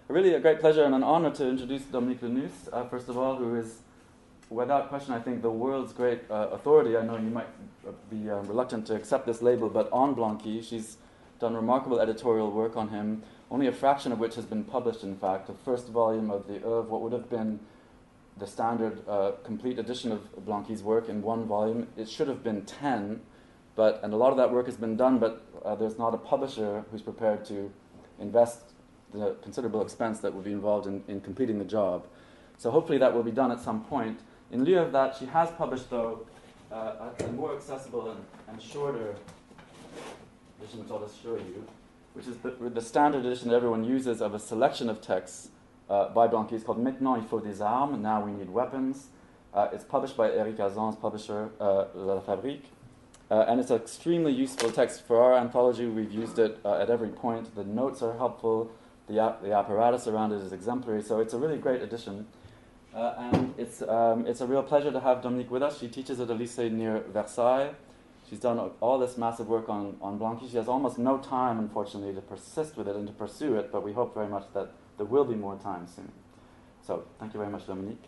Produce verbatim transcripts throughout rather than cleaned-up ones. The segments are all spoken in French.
really a great pleasure and an honor to introduce Dominique Lenus, uh, first of all, who is, without question, I think, the world's great uh, authority. I know you might be uh, reluctant to accept this label, but on Blanqui, she's done remarkable editorial work on him, only a fraction of which has been published, in fact. The first volume of the Oeuvre, what would have been the standard uh, complete edition of Blanqui's work in one volume, it should have been ten, but, and a lot of that work has been done, but uh, there's not a publisher who's prepared to invest the considerable expense that would be involved in, in completing the job. So hopefully that will be done at some point. In lieu of that, she has published, though, uh, a, a more accessible and, and shorter edition, which I'll just show you, which is the, the standard edition that everyone uses of a selection of texts uh, by Blanqui. It's called Maintenant il faut des armes, Now we need weapons. Uh, it's published by Eric Azan's publisher, uh, La Fabrique. Uh, and it's an extremely useful text. For our anthology, we've used it uh, at every point. The notes are helpful. The, ap- the apparatus around it is exemplary. So it's a really great edition. Uh, and it's, um, it's a real pleasure to have Dominique with us. She teaches at a lycée near Versailles. She's done all this massive work on, on Blanqui. She has almost no time, unfortunately, to persist with it and to pursue it, but we hope very much that there will be more time soon. So thank you very much, Dominique.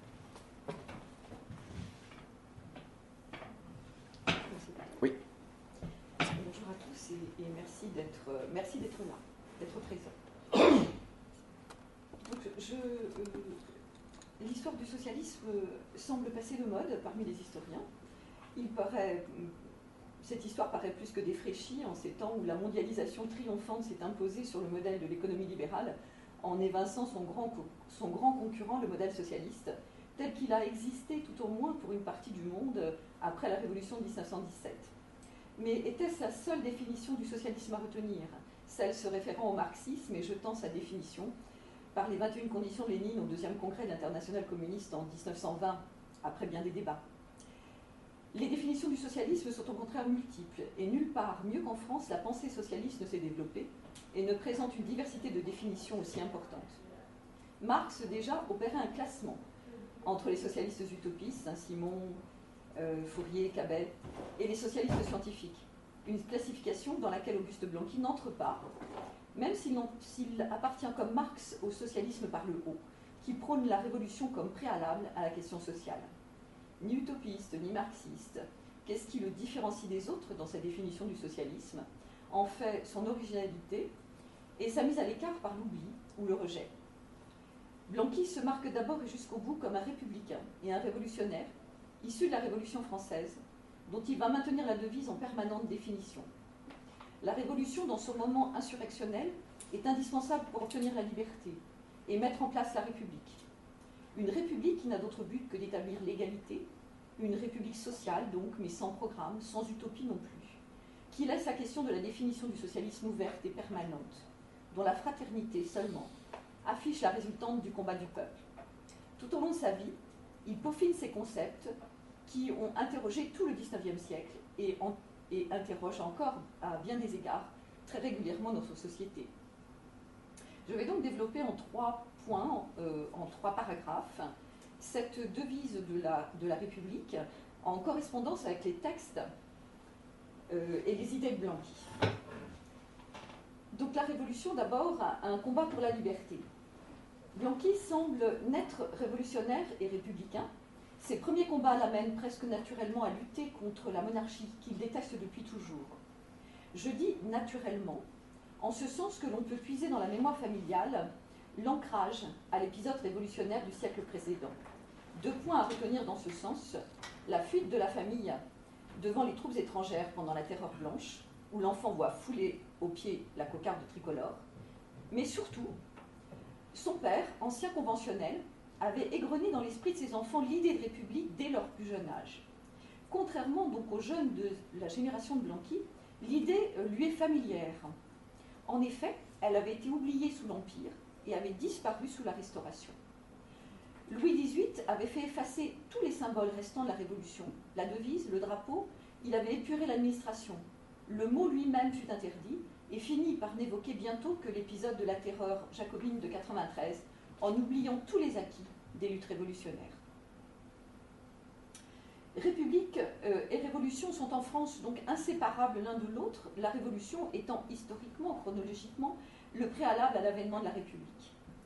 Oui. Bonjour à tous et, et merci d'être euh, merci d'être là, d'être présent. Donc, je, euh, l'histoire du socialisme semble passer de mode parmi les historiens. Il paraît, cette histoire paraît plus que défraîchie en ces temps où la mondialisation triomphante s'est imposée sur le modèle de l'économie libérale en évinçant son grand, son grand concurrent, le modèle socialiste, tel qu'il a existé tout au moins pour une partie du monde après la Révolution de dix-neuf cent dix-sept. Mais était-ce la seule définition du socialisme à retenir, celle se référant au marxisme et jetant sa définition par les vingt et une conditions de Lénine au deuxième congrès de l'Internationale communiste en dix-neuf cent vingt, après bien des débats? Les définitions du socialisme sont au contraire multiples, et nulle part mieux qu'en France la pensée socialiste ne s'est développée et ne présente une diversité de définitions aussi importante. Marx déjà opérait un classement entre les socialistes utopistes, Saint-Simon, euh, Fourier, Cabet, et les socialistes scientifiques. Une classification dans laquelle Auguste Blanqui n'entre pas, même s'il, s'il appartient comme Marx au socialisme par le haut, qui prône la révolution comme préalable à la question sociale. Ni utopiste, ni marxiste, qu'est-ce qui le différencie des autres dans sa définition du socialisme, en fait son originalité et sa mise à l'écart par l'oubli ou le rejet. Blanqui se marque d'abord et jusqu'au bout comme un républicain et un révolutionnaire, issu de la Révolution française, dont il va maintenir la devise en permanente définition. La révolution, dans son moment insurrectionnel, est indispensable pour obtenir la liberté et mettre en place la République. Une république qui n'a d'autre but que d'établir l'égalité, une république sociale donc, mais sans programme, sans utopie non plus, qui laisse la question de la définition du socialisme ouverte et permanente, dont la fraternité seulement affiche la résultante du combat du peuple. Tout au long de sa vie, il peaufine ces concepts qui ont interrogé tout le dix-neuvième siècle et, en, et interrogent encore, à bien des égards, très régulièrement notre société. Je vais donc développer en trois points, euh, en trois paragraphes, cette devise de la, de la République en correspondance avec les textes euh, et les idées de Blanqui. Donc la Révolution, d'abord, un combat pour la liberté. Blanqui semble naître révolutionnaire et républicain. Ses premiers combats l'amènent presque naturellement à lutter contre la monarchie qu'il déteste depuis toujours. Je dis naturellement, en ce sens que l'on peut puiser dans la mémoire familiale l'ancrage à l'épisode révolutionnaire du siècle précédent. Deux points à retenir dans ce sens: la fuite de la famille devant les troupes étrangères pendant la Terreur blanche, où l'enfant voit fouler aux pieds la cocarde tricolore, mais surtout, son père, ancien conventionnel, avait égrené dans l'esprit de ses enfants l'idée de république dès leur plus jeune âge. Contrairement donc aux jeunes de la génération de Blanqui, l'idée lui est familière. En effet, elle avait été oubliée sous l'Empire et avait disparu sous la Restauration. Louis dix-huit avait fait effacer tous les symboles restants de la Révolution, la devise, le drapeau, il avait épuré l'administration. Le mot lui-même fut interdit et finit par n'évoquer bientôt que l'épisode de la terreur jacobine de quatre-vingt-treize, en oubliant tous les acquis des luttes révolutionnaires. République euh, et révolution sont en France donc inséparables l'un de l'autre, la Révolution étant historiquement, chronologiquement, le préalable à l'avènement de la République.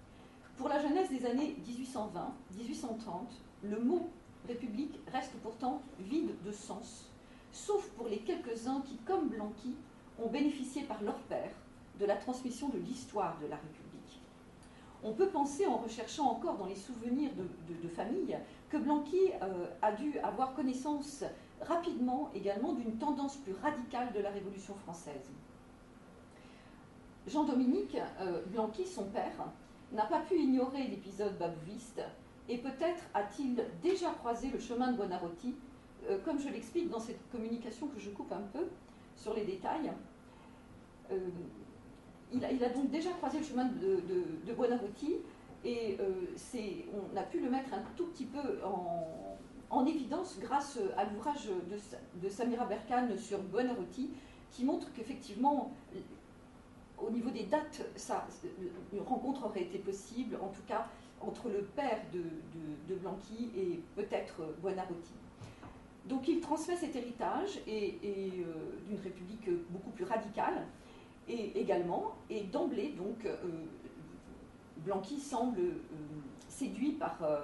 Pour la jeunesse des années dix-huit cent vingt à dix-huit cent trente, le mot République reste pourtant vide de sens, sauf pour les quelques-uns qui, comme Blanqui, ont bénéficié par leur père de la transmission de l'histoire de la République. On peut penser, en recherchant encore dans les souvenirs de, de, de famille, que Blanqui euh, a dû avoir connaissance rapidement également d'une tendance plus radicale de la Révolution française. Jean-Dominique euh, Blanqui, son père, n'a pas pu ignorer l'épisode bavouviste et peut-être a-t-il déjà croisé le chemin de Buonarroti, euh, comme je l'explique dans cette communication que je coupe un peu sur les détails. Euh, il, a, il a donc déjà croisé le chemin de, de, de Buonarroti et euh, c'est, on a pu le mettre un tout petit peu en, en évidence grâce à l'ouvrage de, de Samira Berkane sur Buonarroti qui montre qu'effectivement, au niveau des dates, ça, une rencontre aurait été possible, en tout cas entre le père de, de, de Blanqui et peut-être Buonarroti. Donc il transmet cet héritage et, et euh, d'une république beaucoup plus radicale, et également, et d'emblée, donc, euh, Blanqui semble euh, séduit par, euh,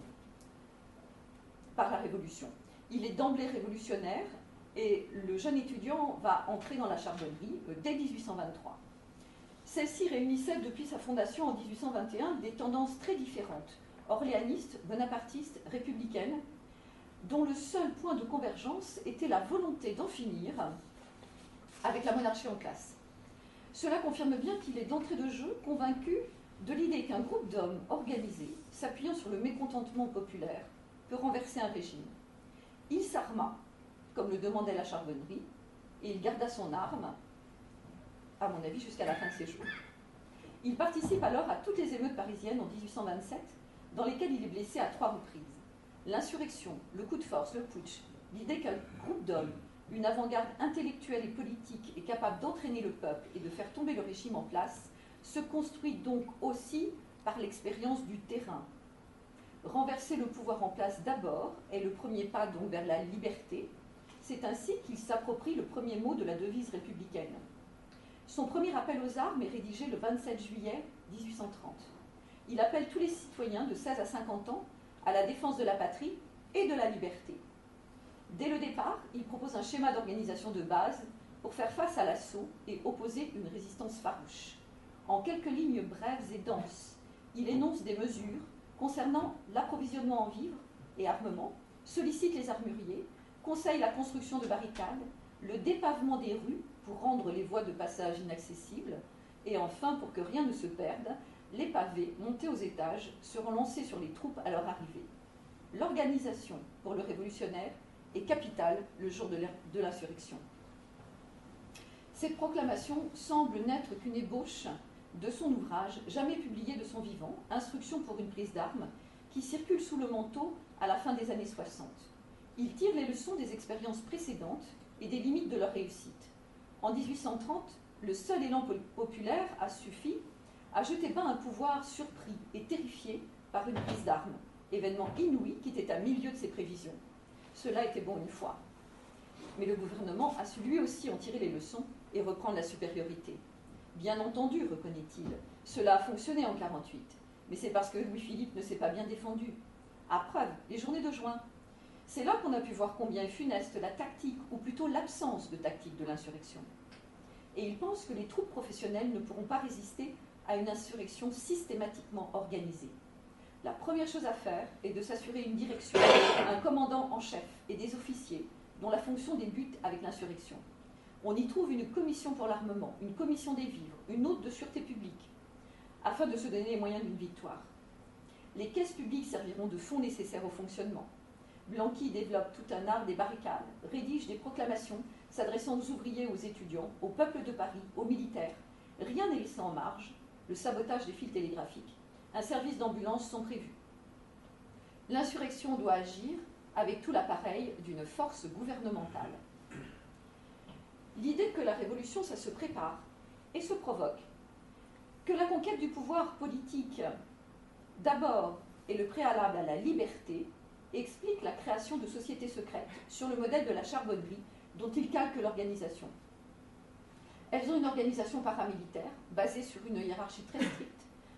par la Révolution. Il est d'emblée révolutionnaire, et le jeune étudiant va entrer dans la charbonnerie euh, dès dix-huit cent vingt-trois. Celle-ci réunissait depuis sa fondation en dix-huit cent vingt et un des tendances très différentes, orléanistes, bonapartistes, républicaines, dont le seul point de convergence était la volonté d'en finir avec la monarchie en place. Cela confirme bien qu'il est d'entrée de jeu convaincu de l'idée qu'un groupe d'hommes organisés, s'appuyant sur le mécontentement populaire, peut renverser un régime. Il s'arma, comme le demandait la charbonnerie, et il garda son arme, à mon avis, jusqu'à la fin de ses jours. Il participe alors à toutes les émeutes parisiennes en dix-huit cent vingt-sept, dans lesquelles il est blessé à trois reprises. L'insurrection, le coup de force, le putsch, l'idée qu'un groupe d'hommes, une avant-garde intellectuelle et politique est capable d'entraîner le peuple et de faire tomber le régime en place, se construit donc aussi par l'expérience du terrain. Renverser le pouvoir en place d'abord est le premier pas donc vers la liberté. C'est ainsi qu'il s'approprie le premier mot de la devise républicaine. Son premier appel aux armes est rédigé le vingt-sept juillet dix-huit cent trente. Il appelle tous les citoyens de seize à cinquante ans à la défense de la patrie et de la liberté. Dès le départ, il propose un schéma d'organisation de base pour faire face à l'assaut et opposer une résistance farouche. En quelques lignes brèves et denses, il énonce des mesures concernant l'approvisionnement en vivres et armements, sollicite les armuriers, conseille la construction de barricades, le dépavement des rues pour rendre les voies de passage inaccessibles, et enfin, pour que rien ne se perde, les pavés montés aux étages seront lancés sur les troupes à leur arrivée. L'organisation, pour le révolutionnaire, est capitale le jour de l'insurrection. Cette proclamation semble n'être qu'une ébauche de son ouvrage, jamais publié de son vivant, Instruction pour une prise d'armes, qui circule sous le manteau à la fin des années soixante. Il tire les leçons des expériences précédentes et des limites de leur réussite. En dix-huit cent trente, le seul élan populaire a suffi à jeter bas un pouvoir surpris et terrifié par une prise d'armes, événement inouï qui était à milieu de ses prévisions. Cela était bon une fois. Mais le gouvernement a su lui aussi en tirer les leçons et reprendre la supériorité. Bien entendu, reconnaît-il, cela a fonctionné en quarante-huit, mais c'est parce que Louis-Philippe ne s'est pas bien défendu. À preuve, les journées de juin. C'est là qu'on a pu voir combien est funeste la tactique, ou plutôt l'absence de tactique de l'insurrection. Et il pense que les troupes professionnelles ne pourront pas résister à une insurrection systématiquement organisée. La première chose à faire est de s'assurer une direction, un commandant en chef et des officiers dont la fonction débute avec l'insurrection. On y trouve une commission pour l'armement, une commission des vivres, une autre de sûreté publique, afin de se donner les moyens d'une victoire. Les caisses publiques serviront de fonds nécessaires au fonctionnement. Blanqui développe tout un art des barricades, rédige des proclamations s'adressant aux ouvriers, aux étudiants, au peuple de Paris, aux militaires. Rien n'est laissé en marge, le sabotage des fils télégraphiques. Un service d'ambulance sont prévus. L'insurrection doit agir avec tout l'appareil d'une force gouvernementale. L'idée que la révolution, ça se prépare et se provoque, que la conquête du pouvoir politique, d'abord, est le préalable à la liberté, explique la création de sociétés secrètes sur le modèle de la charbonnerie dont il calque l'organisation. Elles ont une organisation paramilitaire basée sur une hiérarchie très stricte,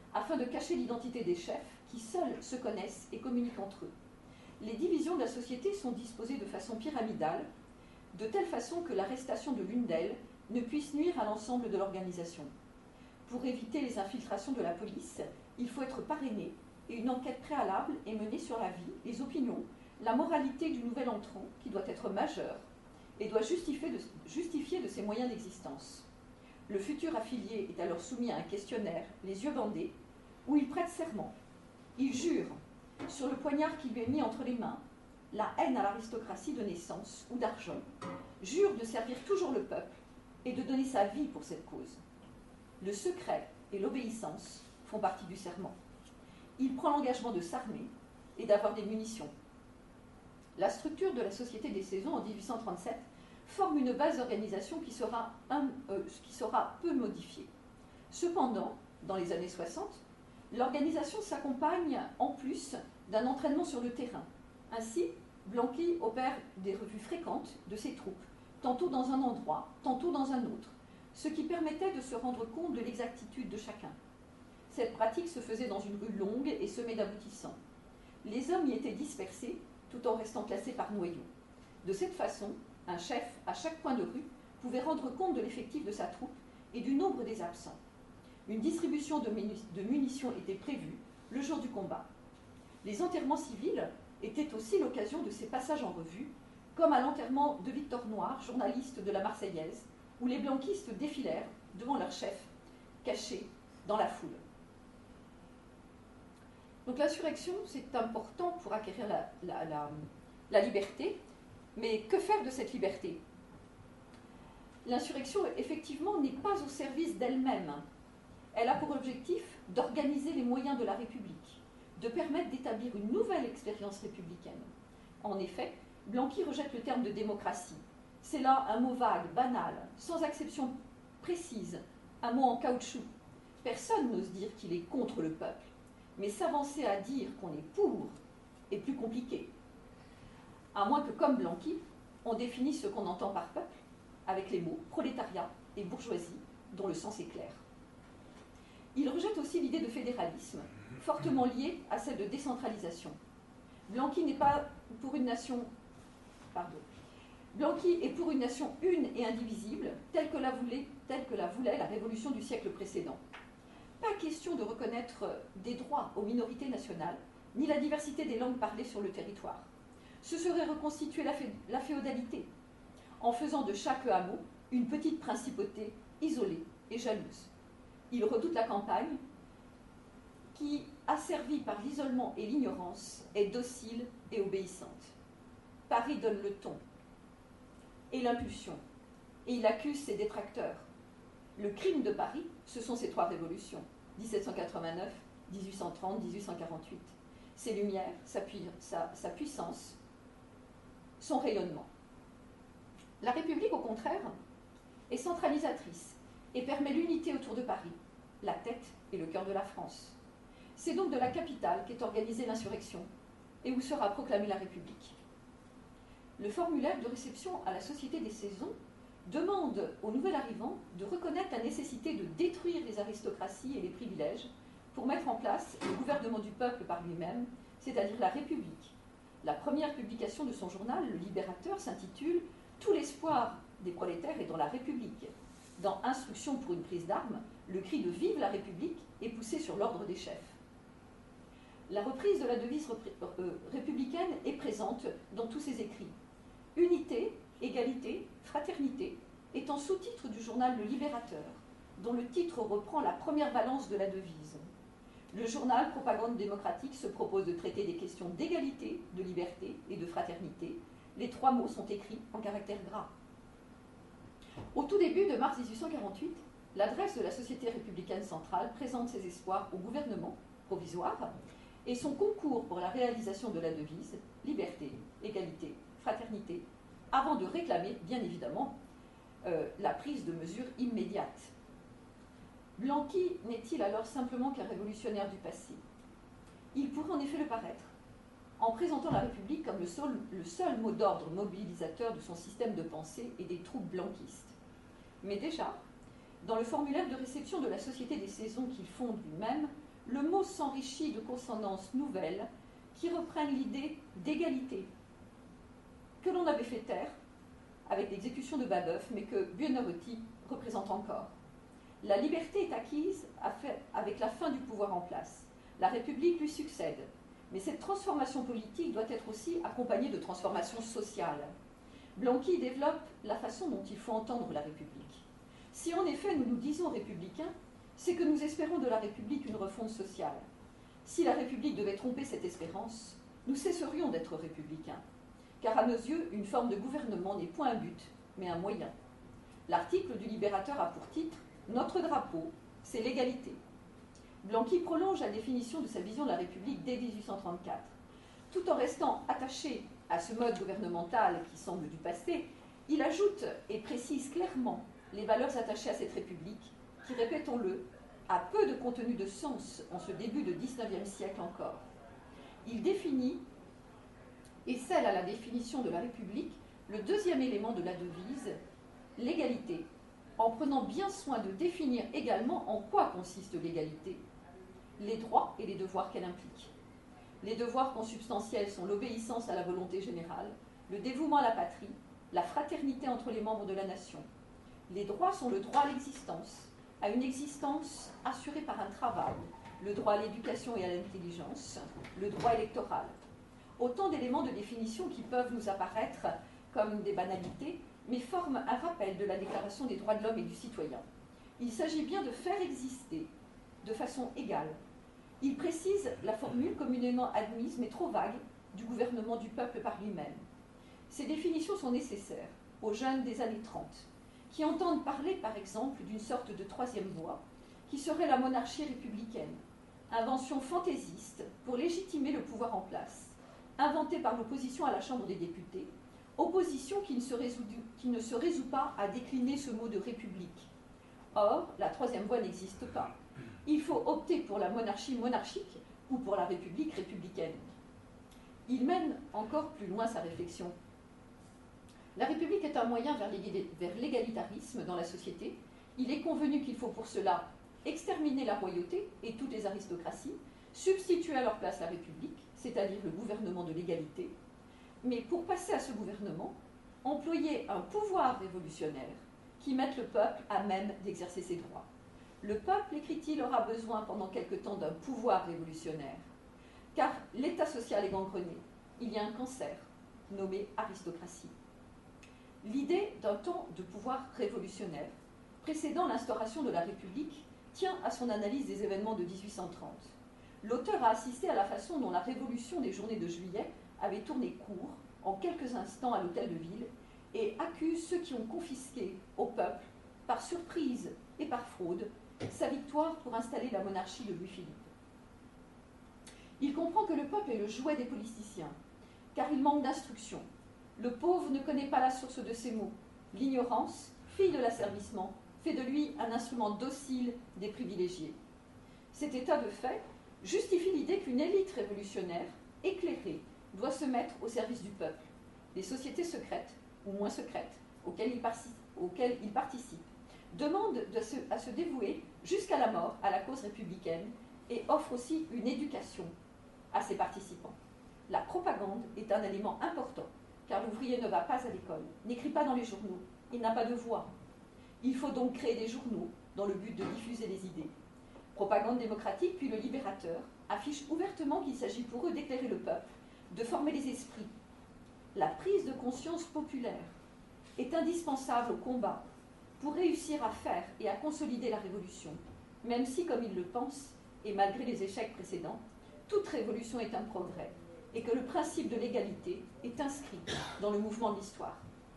afin de cacher l'identité des chefs qui seuls se connaissent et communiquent entre eux. Les divisions de la société sont disposées de façon pyramidale, de telle façon que l'arrestation de l'une d'elles ne puisse nuire à l'ensemble de l'organisation. Pour éviter les infiltrations de la police, il faut être parrainé et une enquête préalable est menée sur la vie, les opinions, la moralité du nouvel entrant qui doit être majeur et doit justifier de, justifier de ses moyens d'existence. Le futur affilié est alors soumis à un questionnaire, les yeux bandés, où il prête serment. Il jure, sur le poignard qui lui est mis entre les mains, la haine à l'aristocratie de naissance ou d'argent, jure de servir toujours le peuple et de donner sa vie pour cette cause. Le secret et l'obéissance font partie du serment. Il prend l'engagement de s'armer et d'avoir des munitions. La structure de la Société des Saisons en dix-huit cent trente-sept forme une base d'organisation qui sera, un, euh, qui sera peu modifiée. Cependant, dans les années soixante, l'organisation s'accompagne en plus d'un entraînement sur le terrain. Ainsi, Blanqui opère des revues fréquentes de ses troupes, tantôt dans un endroit, tantôt dans un autre, ce qui permettait de se rendre compte de l'exactitude de chacun. Cette pratique se faisait dans une rue longue et semée d'aboutissants. Les hommes y étaient dispersés, tout en restant classés par noyaux. De cette façon, un chef, à chaque coin de rue, pouvait rendre compte de l'effectif de sa troupe et du nombre des absents. Une distribution de, de munitions était prévue le jour du combat. Les enterrements civils étaient aussi l'occasion de ces passages en revue, comme à l'enterrement de Victor Noir, journaliste de la Marseillaise, où les blanquistes défilèrent devant leur chef, cachés dans la foule. Donc l'insurrection, c'est important pour acquérir la, la, la, la liberté, mais que faire de cette liberté? L'insurrection, effectivement, n'est pas au service d'elle-même. Elle a pour objectif d'organiser les moyens de la République, de permettre d'établir une nouvelle expérience républicaine. En effet, Blanqui rejette le terme de démocratie. C'est là un mot vague, banal, sans acception précise, un mot en caoutchouc. Personne n'ose dire qu'il est contre le peuple, mais s'avancer à dire qu'on est pour est plus compliqué. À moins que, comme Blanqui, on définisse ce qu'on entend par peuple avec les mots prolétariat et bourgeoisie, dont le sens est clair. Il rejette aussi l'idée de fédéralisme, fortement liée à celle de décentralisation. Blanqui n'est pas pour une nation... Pardon. Blanqui est pour une nation une et indivisible, telle que la voulait, telle que la voulait la révolution du siècle précédent. Pas question de reconnaître des droits aux minorités nationales, ni la diversité des langues parlées sur le territoire. Ce serait reconstituer la, fé la féodalité, en faisant de chaque hameau une petite principauté isolée et jalouse. Il redoute la campagne, qui, asservie par l'isolement et l'ignorance, est docile et obéissante. Paris donne le ton et l'impulsion, et il accuse ses détracteurs. Le crime de Paris, ce sont ces trois révolutions, dix-sept cent quatre-vingt-neuf, dix-huit cent trente, dix-huit cent quarante-huit. Ses lumières, sa, pu sa, sa puissance, son rayonnement. La République, au contraire, est centralisatrice et permet l'unité autour de Paris, la tête et le cœur de la France. C'est donc de la capitale qu'est organisée l'insurrection et où sera proclamée la République. Le formulaire de réception à la Société des Saisons demande aux nouvel arrivants de reconnaître la nécessité de détruire les aristocraties et les privilèges pour mettre en place le gouvernement du peuple par lui-même, c'est-à-dire la République. La première publication de son journal, Le Libérateur, s'intitule « Tout l'espoir des prolétaires est dans la République ». Dans Instruction pour une prise d'armes, le cri de « Vive la République » est poussé sur l'ordre des chefs. La reprise de la devise républicaine est présente dans tous ses écrits. Unité, égalité, fraternité est en sous-titre du journal Le Libérateur, dont le titre reprend la première valence de la devise. Le journal Propagande démocratique se propose de traiter des questions d'égalité, de liberté et de fraternité. Les trois mots sont écrits en caractères gras. Au tout début de mars dix-huit cent quarante-huit, l'adresse de la Société républicaine centrale présente ses espoirs au gouvernement provisoire et son concours pour la réalisation de la devise « Liberté, égalité, fraternité », avant de réclamer, bien évidemment, euh, la prise de mesures immédiates. Blanqui n'est-il alors simplement qu'un révolutionnaire du passé? Il pourrait en effet le paraître, en présentant la République comme le seul, le seul mot d'ordre mobilisateur de son système de pensée et des troupes blanquistes. Mais déjà, dans le formulaire de réception de la Société des Saisons qu'il fonde lui-même, le mot s'enrichit de consonances nouvelles qui reprennent l'idée d'égalité, que l'on avait fait taire avec l'exécution de Babeuf, mais que Buonarroti représente encore. La liberté est acquise avec la fin du pouvoir en place. La République lui succède. Mais cette transformation politique doit être aussi accompagnée de transformations sociales. Blanqui développe la façon dont il faut entendre la République. Si en effet nous nous disons républicains, c'est que nous espérons de la République une refonte sociale. Si la République devait tromper cette espérance, nous cesserions d'être républicains. Car à nos yeux, une forme de gouvernement n'est point un but, mais un moyen. L'article du Libérateur a pour titre « Notre drapeau, c'est l'égalité ». Blanqui prolonge la définition de sa vision de la République dès mille huit cent trente-quatre. Tout en restant attaché à ce mode gouvernemental qui semble du passé, il ajoute et précise clairement les valeurs attachées à cette République qui, répétons-le, a peu de contenu de sens en ce début de dix-neuvième siècle encore. Il définit et scelle à la définition de la République le deuxième élément de la devise, l'égalité, en prenant bien soin de définir également en quoi consiste l'égalité, les droits et les devoirs qu'elle implique. Les devoirs consubstantiels sont l'obéissance à la volonté générale, le dévouement à la patrie, la fraternité entre les membres de la nation. Les droits sont le droit à l'existence, à une existence assurée par un travail, le droit à l'éducation et à l'intelligence, le droit électoral. Autant d'éléments de définition qui peuvent nous apparaître comme des banalités, mais forment un rappel de la Déclaration des droits de l'homme et du citoyen. Il s'agit bien de faire exister, de façon égale. Il précise la formule communément admise, mais trop vague, du gouvernement du peuple par lui-même. Ces définitions sont nécessaires aux jeunes des années trente, qui entendent parler, par exemple, d'une sorte de troisième voie, qui serait la monarchie républicaine, invention fantaisiste pour légitimer le pouvoir en place, inventée par l'opposition à la Chambre des députés, opposition qui ne, se résout, qui ne se résout pas à décliner ce mot de république. Or, la troisième voie n'existe pas. Il faut opter pour la monarchie monarchique ou pour la république républicaine. Il mène encore plus loin sa réflexion. La République est un moyen vers l'égalitarisme dans la société. Il est convenu qu'il faut pour cela exterminer la royauté et toutes les aristocraties, substituer à leur place la République, c'est-à-dire le gouvernement de l'égalité, mais pour passer à ce gouvernement, employer un pouvoir révolutionnaire qui mette le peuple à même d'exercer ses droits. Le peuple, écrit-il, aura besoin pendant quelque temps d'un pouvoir révolutionnaire, car l'état social est gangrené. Il y a un cancer, nommé aristocratie. L'idée d'un temps de pouvoir révolutionnaire, précédant l'instauration de la République, tient à son analyse des événements de mille huit cent trente. L'auteur a assisté à la façon dont la révolution des journées de juillet avait tourné court en quelques instants à l'hôtel de ville et accuse ceux qui ont confisqué au peuple, par surprise et par fraude, sa victoire pour installer la monarchie de Louis-Philippe. Il comprend que le peuple est le jouet des politiciens, car il manque d'instruction. Le pauvre ne connaît pas la source de ses maux. L'ignorance, fille de l'asservissement, fait de lui un instrument docile des privilégiés. Cet état de fait justifie l'idée qu'une élite révolutionnaire, éclairée, doit se mettre au service du peuple. Les sociétés secrètes, ou moins secrètes, auxquelles il, auxquelles il participe, demandent de se, à se dévouer jusqu'à la mort à la cause républicaine et offrent aussi une éducation à ses participants. La propagande est un élément important, car l'ouvrier ne va pas à l'école, n'écrit pas dans les journaux, il n'a pas de voix. Il faut donc créer des journaux dans le but de diffuser les idées. Propagande démocratique, puis le Libérateur, affiche ouvertement qu'il s'agit pour eux d'éclairer le peuple, de former les esprits. La prise de conscience populaire est indispensable au combat pour réussir à faire et à consolider la révolution, même si, comme il le pense, et malgré les échecs précédents, toute révolution est un progrès, et que le principe de l'égalité est inscrit dans le mouvement de l'histoire.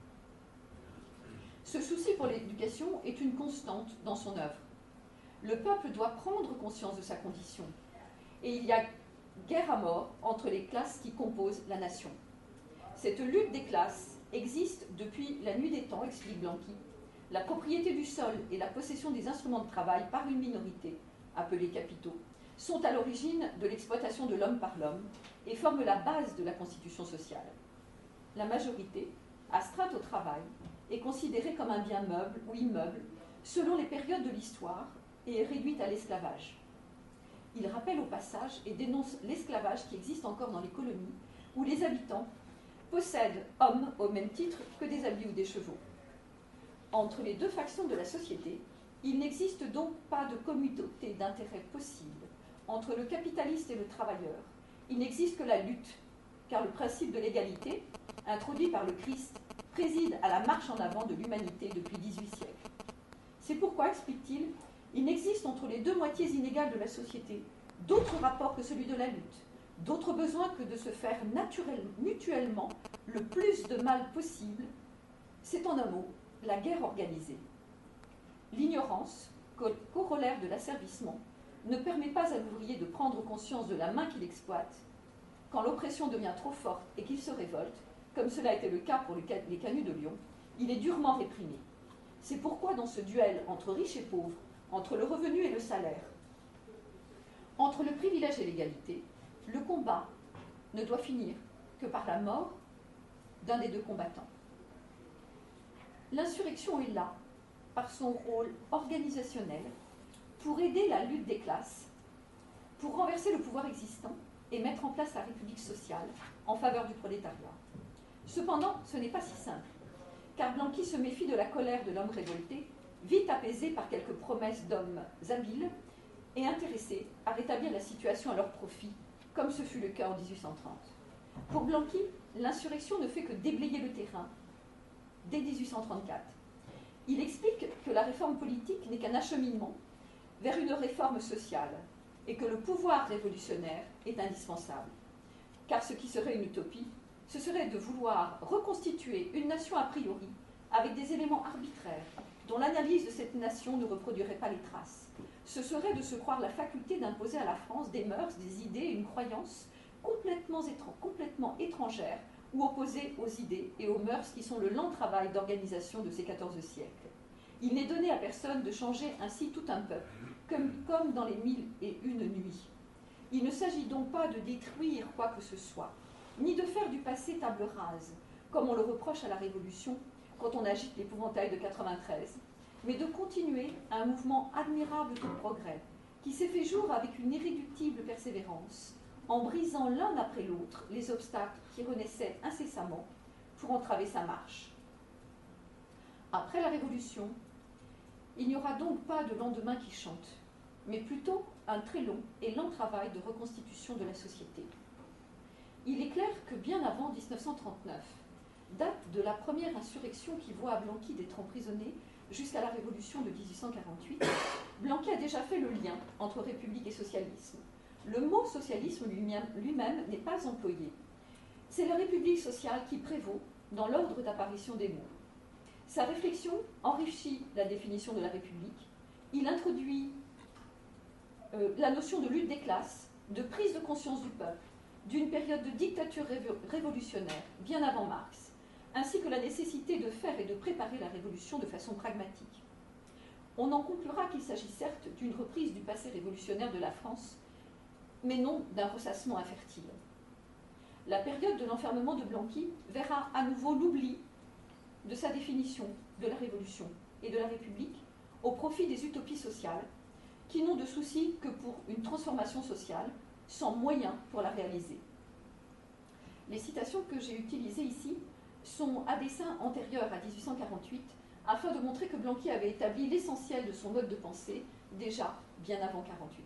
Ce souci pour l'éducation est une constante dans son œuvre. Le peuple doit prendre conscience de sa condition, et il y a guerre à mort entre les classes qui composent la nation. Cette lutte des classes existe depuis la nuit des temps, explique Blanqui. La propriété du sol et la possession des instruments de travail par une minorité, appelée capitaux, sont à l'origine de l'exploitation de l'homme par l'homme et forment la base de la constitution sociale. La majorité, astreinte au travail, est considérée comme un bien meuble ou immeuble selon les périodes de l'histoire et est réduite à l'esclavage. Il rappelle au passage et dénonce l'esclavage qui existe encore dans les colonies, où les habitants possèdent hommes au même titre que des habits ou des chevaux. Entre les deux factions de la société, il n'existe donc pas de communauté d'intérêt possible entre le capitaliste et le travailleur. Il n'existe que la lutte, car le principe de l'égalité, introduit par le Christ, préside à la marche en avant de l'humanité depuis dix-huit siècles. C'est pourquoi, explique-t-il, il n'existe entre les deux moitiés inégales de la société d'autres rapports que celui de la lutte, d'autres besoins que de se faire naturellement, mutuellement le plus de mal possible. C'est en un mot la guerre organisée. L'ignorance, corollaire de l'asservissement, ne permet pas à l'ouvrier de prendre conscience de la main qu'il exploite. Quand l'oppression devient trop forte et qu'il se révolte, comme cela a été le cas pour les canuts de Lyon, il est durement réprimé. C'est pourquoi dans ce duel entre riches et pauvres, entre le revenu et le salaire, entre le privilège et l'égalité, le combat ne doit finir que par la mort d'un des deux combattants. L'insurrection est là, par son rôle organisationnel, pour aider la lutte des classes, pour renverser le pouvoir existant et mettre en place la République sociale en faveur du prolétariat. Cependant, ce n'est pas si simple, car Blanqui se méfie de la colère de l'homme révolté, vite apaisé par quelques promesses d'hommes habiles et intéressés à rétablir la situation à leur profit, comme ce fut le cas en dix-huit cent trente. Pour Blanqui, l'insurrection ne fait que déblayer le terrain dès dix-huit cent trente-quatre. Il explique que la réforme politique n'est qu'un acheminement vers une réforme sociale et que le pouvoir révolutionnaire est indispensable. Car ce qui serait une utopie, ce serait de vouloir reconstituer une nation a priori avec des éléments arbitraires dont l'analyse de cette nation ne reproduirait pas les traces. Ce serait de se croire la faculté d'imposer à la France des mœurs, des idées et une croyance complètement, étran- complètement étrangères ou opposées aux idées et aux mœurs qui sont le lent travail d'organisation de ces quatorze siècles. Il n'est donné à personne de changer ainsi tout un peuple, comme, comme dans les mille et une nuits. Il ne s'agit donc pas de détruire quoi que ce soit, ni de faire du passé table rase, comme on le reproche à la Révolution quand on agite l'épouvantail de quatre-vingt-treize, mais de continuer un mouvement admirable de progrès qui s'est fait jour avec une irréductible persévérance, en brisant l'un après l'autre les obstacles qui renaissaient incessamment pour entraver sa marche. Après la Révolution, il n'y aura donc pas de lendemain qui chante, mais plutôt un très long et lent travail de reconstitution de la société. Il est clair que bien avant dix-neuf cent trente-neuf, date de la première insurrection qui voit à Blanqui d'être emprisonné jusqu'à la Révolution de dix-huit cent quarante-huit, Blanqui a déjà fait le lien entre République et socialisme. Le mot socialisme lui-même, lui-même n'est pas employé. C'est la République sociale qui prévaut dans l'ordre d'apparition des mots. Sa réflexion enrichit la définition de la République. Il introduit euh, la notion de lutte des classes, de prise de conscience du peuple, d'une période de dictature révo- révolutionnaire, bien avant Marx, ainsi que la nécessité de faire et de préparer la révolution de façon pragmatique. On en conclura qu'il s'agit certes d'une reprise du passé révolutionnaire de la France, mais non d'un ressassement infertile. La période de l'enfermement de Blanqui verra à nouveau l'oubli de sa définition de la Révolution et de la République au profit des utopies sociales qui n'ont de souci que pour une transformation sociale sans moyens pour la réaliser. Les citations que j'ai utilisées ici sont à dessein antérieurs à dix-huit cent quarante-huit afin de montrer que Blanqui avait établi l'essentiel de son mode de pensée déjà bien avant mille neuf cent quarante-huit.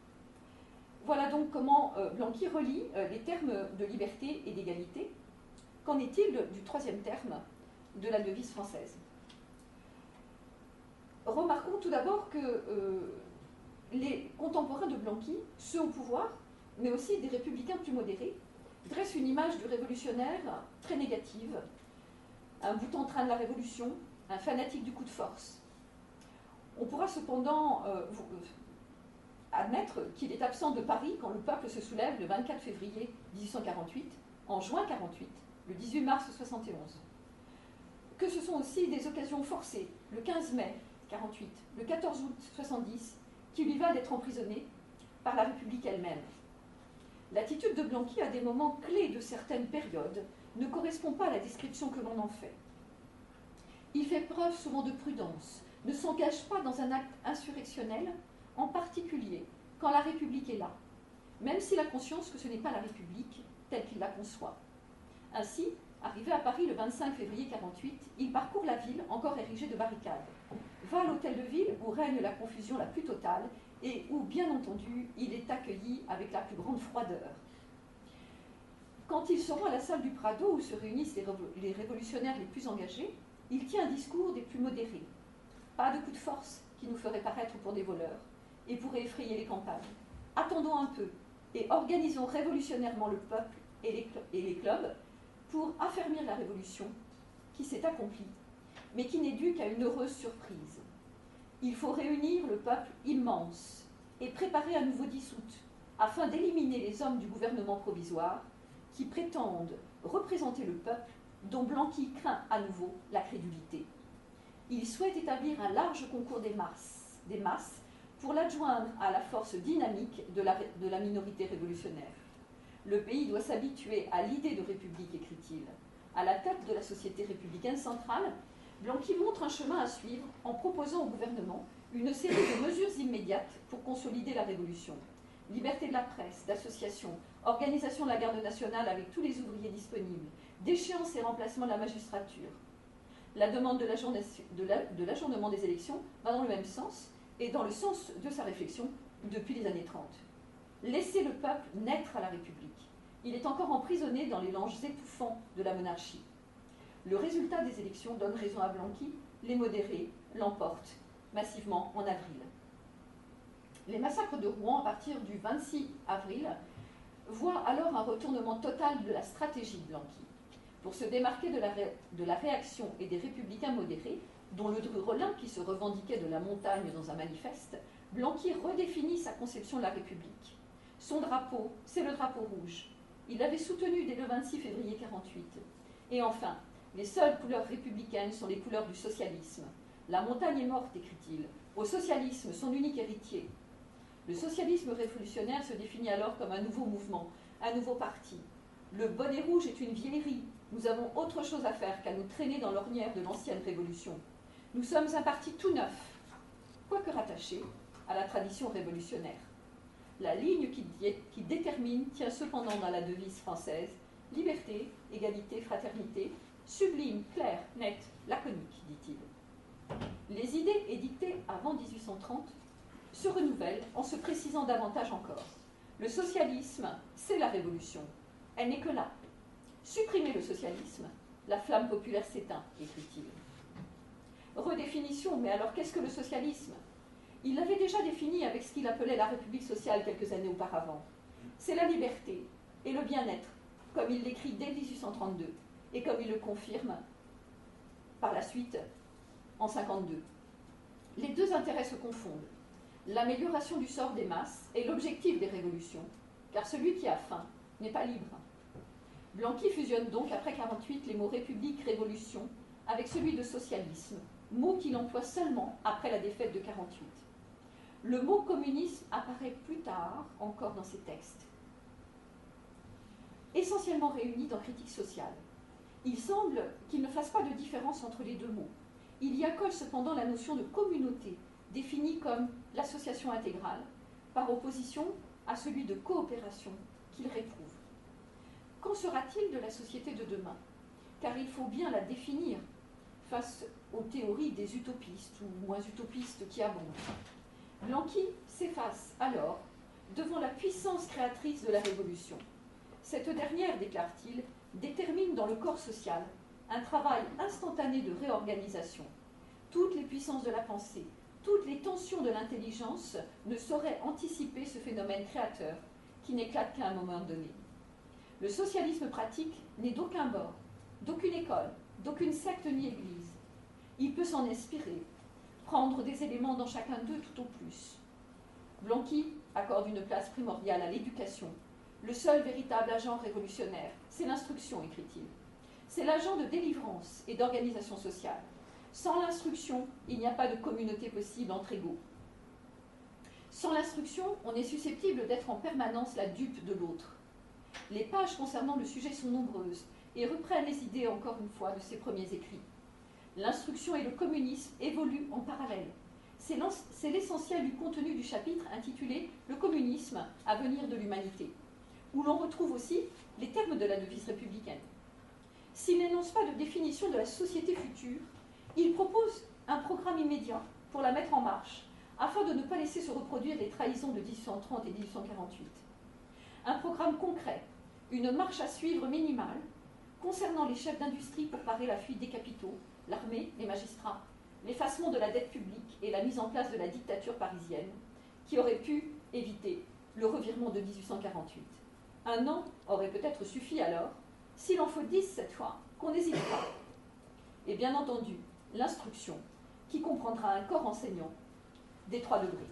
Voilà donc comment euh, Blanqui relie euh, les termes de liberté et d'égalité. Qu'en est-il du troisième terme de la devise française? Remarquons tout d'abord que euh, les contemporains de Blanqui, ceux au pouvoir, mais aussi des républicains plus modérés, dressent une image du révolutionnaire très négative, un bout en train de la révolution, un fanatique du coup de force. On pourra cependant euh, vous, euh, admettre qu'il est absent de Paris quand le peuple se soulève le vingt-quatre février dix-huit cent quarante-huit, en juin quarante-huit, le dix-huit mars soixante et onze. Que ce sont aussi des occasions forcées, le quinze mai quarante-huit, le quatorze août soixante-dix, qui lui va d'être emprisonné par la République elle-même. L'attitude de Blanqui à des moments clés de certaines périodes ne correspond pas à la description que l'on en fait. Il fait preuve souvent de prudence, ne s'engage pas dans un acte insurrectionnel, en particulier quand la République est là, même s'il a conscience que ce n'est pas la République telle qu'il la conçoit. Ainsi, arrivé à Paris le vingt-cinq février mille neuf cent quarante-huit, il parcourt la ville encore érigée de barricades, va à l'hôtel de ville où règne la confusion la plus totale et où, bien entendu, il est accueilli avec la plus grande froideur. Quand il se rend à la salle du Prado où se réunissent les, révo les révolutionnaires les plus engagés, il tient un discours des plus modérés. Pas de coup de force qui nous ferait paraître pour des voleurs et pourrait effrayer les campagnes. Attendons un peu et organisons révolutionnairement le peuple et les, et les clubs pour affermir la révolution qui s'est accomplie, mais qui n'est due qu'à une heureuse surprise. Il faut réunir le peuple immense et préparer un nouveau dissoute afin d'éliminer les hommes du gouvernement provisoire qui prétendent représenter le peuple dont Blanqui craint à nouveau la crédulité. Il souhaite établir un large concours des masses, des masses pour l'adjoindre à la force dynamique de la, de la minorité révolutionnaire. Le pays doit s'habituer à l'idée de république, écrit-il. À la tête de la société républicaine centrale, Blanqui montre un chemin à suivre en proposant au gouvernement une série de mesures immédiates pour consolider la révolution. Liberté de la presse, d'association, organisation de la garde nationale avec tous les ouvriers disponibles, déchéance et remplacement de la magistrature. La demande de l'ajournement des élections va dans le même sens et dans le sens de sa réflexion depuis les années trente. Laisser le peuple naître à la République. Il est encore emprisonné dans les langes étouffants de la monarchie. Le résultat des élections donne raison à Blanqui, les modérés l'emportent massivement en avril. Les massacres de Rouen à partir du vingt-six avril voient alors un retournement total de la stratégie de Blanqui. Pour se démarquer de la, ré, de la réaction et des républicains modérés, dont le Dru Rollin qui se revendiquait de la montagne dans un manifeste, Blanqui redéfinit sa conception de la République. Son drapeau, c'est le drapeau rouge. Il l'avait soutenu dès le vingt-six février mille neuf cent quarante-huit. Et enfin, les seules couleurs républicaines sont les couleurs du socialisme. La montagne est morte, écrit-il. Au socialisme, son unique héritier. Le socialisme révolutionnaire se définit alors comme un nouveau mouvement, un nouveau parti. Le bonnet rouge est une vieillerie. Nous avons autre chose à faire qu'à nous traîner dans l'ornière de l'ancienne révolution. Nous sommes un parti tout neuf, quoique rattaché à la tradition révolutionnaire. La ligne qui, qui détermine tient cependant dans la devise française « Liberté, égalité, fraternité », sublime, claire, nette, laconique, dit-il. Les idées édictées avant mille huit cent trente se renouvellent en se précisant davantage encore. Le socialisme, c'est la révolution. Elle n'est que là. Supprimer le socialisme, la flamme populaire s'éteint, écrit-il. Redéfinition, mais alors qu'est-ce que le socialisme? Il l'avait déjà défini avec ce qu'il appelait la République sociale quelques années auparavant. C'est la liberté et le bien-être, comme il l'écrit dès mille huit cent trente-deux, et comme il le confirme par la suite en mille neuf cent cinquante-deux. Les deux intérêts se confondent. L'amélioration du sort des masses est l'objectif des révolutions, car celui qui a faim n'est pas libre. Blanqui fusionne donc après mille neuf cent quarante-huit les mots république, révolution avec celui de socialisme, mot qu'il emploie seulement après la défaite de mille neuf cent quarante-huit. Le mot communisme apparaît plus tard encore dans ses textes. Essentiellement réunis dans Critique sociale, il semble qu'il ne fasse pas de différence entre les deux mots. Il y accole cependant la notion de communauté, définie comme l'association intégrale, par opposition à celui de coopération qu'il réprouve. Qu'en sera-t-il de la société de demain? Car il faut bien la définir face aux théories des utopistes ou moins utopistes qui abondent. Blanqui s'efface alors devant la puissance créatrice de la Révolution. Cette dernière, déclare-t-il, détermine dans le corps social un travail instantané de réorganisation. Toutes les puissances de la pensée, toutes les tensions de l'intelligence ne sauraient anticiper ce phénomène créateur qui n'éclate qu'à un moment donné. Le socialisme pratique n'est d'aucun bord, d'aucune école, d'aucune secte ni église. Il peut s'en inspirer, prendre des éléments dans chacun d'eux tout au plus. Blanqui accorde une place primordiale à l'éducation. Le seul véritable agent révolutionnaire, c'est l'instruction, écrit-il. C'est l'agent de délivrance et d'organisation sociale. Sans l'instruction, il n'y a pas de communauté possible entre égaux. Sans l'instruction, on est susceptible d'être en permanence la dupe de l'autre. Les pages concernant le sujet sont nombreuses et reprennent les idées, encore une fois, de ses premiers écrits. L'instruction et le communisme évoluent en parallèle. C'est l'essentiel du contenu du chapitre intitulé « Le communisme, avenir de l'humanité », où l'on retrouve aussi les termes de la devise républicaine. S'il n'énonce pas de définition de la société future, il propose un programme immédiat pour la mettre en marche, afin de ne pas laisser se reproduire les trahisons de dix-huit cent trente et dix-huit cent quarante-huit. Un programme concret, une marche à suivre minimale, concernant les chefs d'industrie pour parer la fuite des capitaux, l'armée, les magistrats, l'effacement de la dette publique et la mise en place de la dictature parisienne, qui aurait pu éviter le revirement de dix-huit cent quarante-huit. Un an aurait peut-être suffi alors, s'il en faut dix cette fois, qu'on n'hésite pas. Et bien entendu, l'instruction, qui comprendra un corps enseignant des trois degrés.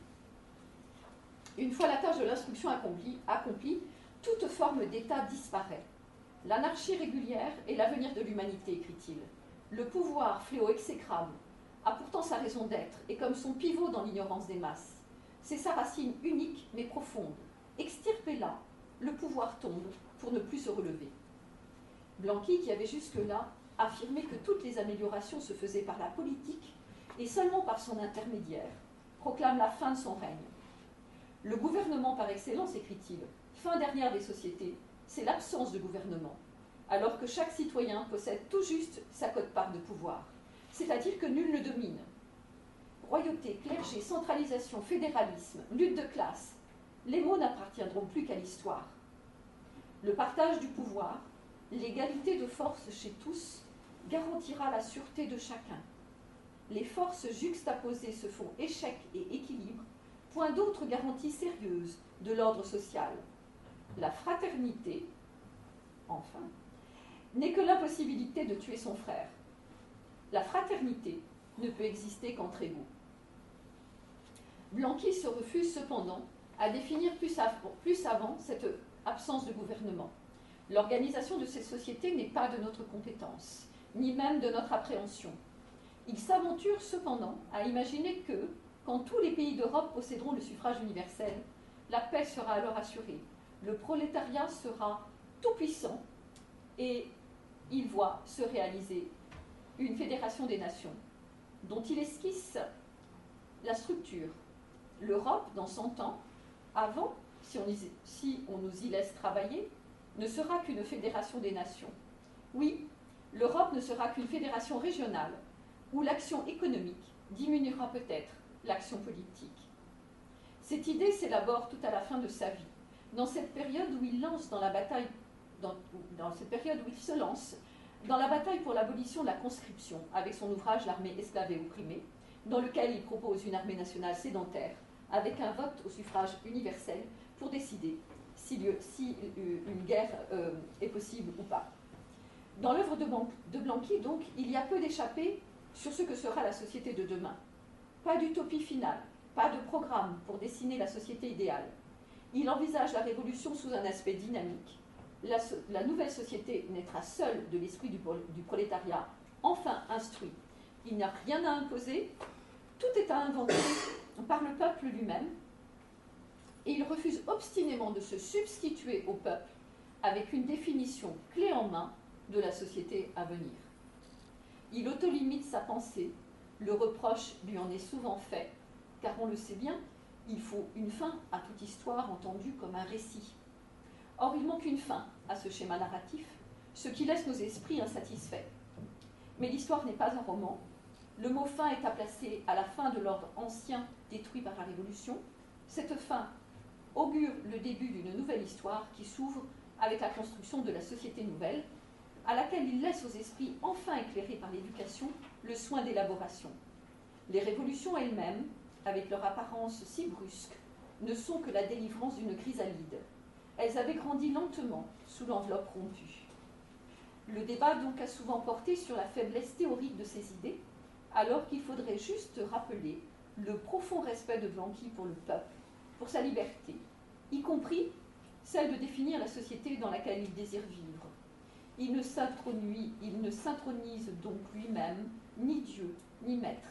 Une fois la tâche de l'instruction accomplie, accomplie, toute forme d'État disparaît. L'anarchie régulière est l'avenir de l'humanité, écrit-il. Le pouvoir, fléau exécrable, a pourtant sa raison d'être et comme son pivot dans l'ignorance des masses. C'est sa racine unique mais profonde. Extirpée-la, le pouvoir tombe pour ne plus se relever. Blanqui, qui avait jusque-là affirmé que toutes les améliorations se faisaient par la politique et seulement par son intermédiaire, proclame la fin de son règne. Le gouvernement par excellence, écrit-il, fin dernière des sociétés, c'est l'absence de gouvernement, alors que chaque citoyen possède tout juste sa quote-part de pouvoir, c'est-à-dire que nul ne domine. Royauté, clergé, centralisation, fédéralisme, lutte de classe, les mots n'appartiendront plus qu'à l'histoire. Le partage du pouvoir, l'égalité de force chez tous, garantira la sûreté de chacun. Les forces juxtaposées se font échec et équilibre, point d'autre garantie sérieuse de l'ordre social. La fraternité, enfin, n'est que l'impossibilité de tuer son frère. La fraternité ne peut exister qu'entre égaux. Blanqui se refuse cependant à définir plus avant, plus avant cette absence de gouvernement. L'organisation de ces sociétés n'est pas de notre compétence, ni même de notre appréhension. Il s'aventure cependant à imaginer que, quand tous les pays d'Europe posséderont le suffrage universel, la paix sera alors assurée. Le prolétariat sera tout-puissant et il voit se réaliser une fédération des nations dont il esquisse la structure. L'Europe, dans cent ans, avant, si on, y, si on nous y laisse travailler, ne sera qu'une fédération des nations. Oui, l'Europe ne sera qu'une fédération régionale où l'action économique diminuera peut-être l'action politique. Cette idée s'élabore tout à la fin de sa vie, dans cette période où il lance dans la bataille, dans, dans cette période où il se lance dans la bataille pour l'abolition de la conscription, avec son ouvrage L'armée esclave et opprimée, dans lequel il propose une armée nationale sédentaire, avec un vote au suffrage universel pour décider si, lieu, si une guerre euh, est possible ou pas. Dans l'œuvre de, de Blanqui, donc, il y a peu d'échappées sur ce que sera la société de demain. Pas d'utopie finale, pas de programme pour dessiner la société idéale. Il envisage la révolution sous un aspect dynamique. La, la nouvelle société naîtra seule de l'esprit du, du prolétariat, enfin instruit. Il n'y a rien à imposer, tout est à inventer par le peuple lui-même, et il refuse obstinément de se substituer au peuple avec une définition clé en main de la société à venir. Il autolimite sa pensée, le reproche lui en est souvent fait, car on le sait bien, il faut une fin à toute histoire entendue comme un récit. Or, il manque une fin à ce schéma narratif, ce qui laisse nos esprits insatisfaits. Mais l'histoire n'est pas un roman. Le mot fin est à placer à la fin de l'ordre ancien détruit par la Révolution. Cette fin augure le début d'une nouvelle histoire qui s'ouvre avec la construction de la société nouvelle, à laquelle il laisse aux esprits enfin éclairés par l'éducation le soin d'élaboration. Les révolutions elles-mêmes, avec leur apparence si brusque, ne sont que la délivrance d'une chrysalide. Elles avaient grandi lentement sous l'enveloppe rompue. Le débat donc a souvent porté sur la faiblesse théorique de ces idées, alors qu'il faudrait juste rappeler le profond respect de Blanqui pour le peuple, pour sa liberté, y compris celle de définir la société dans laquelle il désire vivre. Il ne s'intronise, il ne s'intronise donc lui-même ni Dieu, ni maître.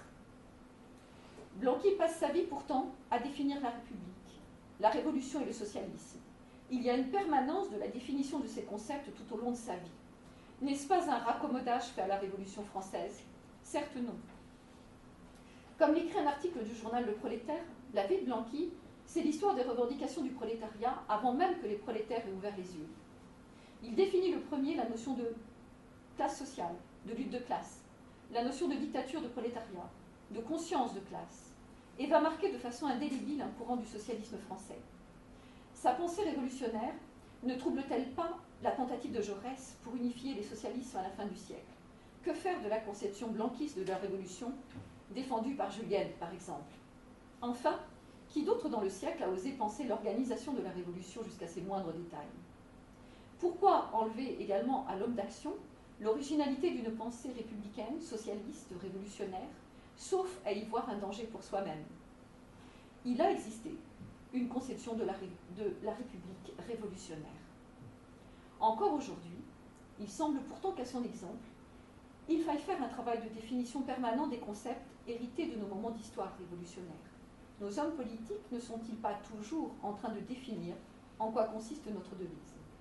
Blanqui passe sa vie pourtant à définir la République, la Révolution et le socialisme. Il y a une permanence de la définition de ces concepts tout au long de sa vie. N'est-ce pas un raccommodage fait à la Révolution française? Certes non. Comme l'écrit un article du journal Le Prolétaire, la vie de Blanqui, c'est l'histoire des revendications du prolétariat avant même que les prolétaires aient ouvert les yeux. Il définit le premier la notion de classe sociale, de lutte de classe, la notion de dictature de prolétariat, de conscience de classe, et va marquer de façon indélébile un courant du socialisme français. Sa pensée révolutionnaire ne trouble-t-elle pas la tentative de Jaurès pour unifier les socialismes à la fin du siècle? Que faire de la conception blanquiste de la Révolution, défendue par Julienne, par exemple? Enfin, qui d'autre dans le siècle a osé penser l'organisation de la Révolution jusqu'à ses moindres détails? Pourquoi enlever également à l'homme d'action l'originalité d'une pensée républicaine, socialiste, révolutionnaire, sauf à y voir un danger pour soi-même? Il a existé une conception de la, de la République révolutionnaire. Encore aujourd'hui, il semble pourtant qu'à son exemple, il faille faire un travail de définition permanent des concepts hérités de nos moments d'histoire révolutionnaire. Nos hommes politiques ne sont-ils pas toujours en train de définir en quoi consiste notre devise?